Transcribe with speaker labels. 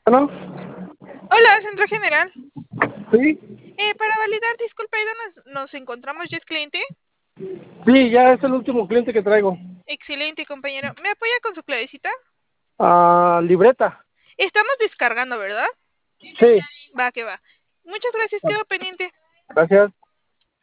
Speaker 1: Bueno,
Speaker 2: Hola, Centro General.
Speaker 1: sí,
Speaker 2: Para validar, disculpe, ¿dónde nos encontramos? ¿Ya es cliente?
Speaker 1: sí, ya es el último cliente que traigo.
Speaker 2: Excelente, compañero. ¿Me apoya con su clavecita?
Speaker 1: Libreta.
Speaker 2: Estamos descargando, ¿verdad?
Speaker 1: Sí,
Speaker 2: Va, que va. Muchas gracias, quedo pendiente.
Speaker 1: gracias.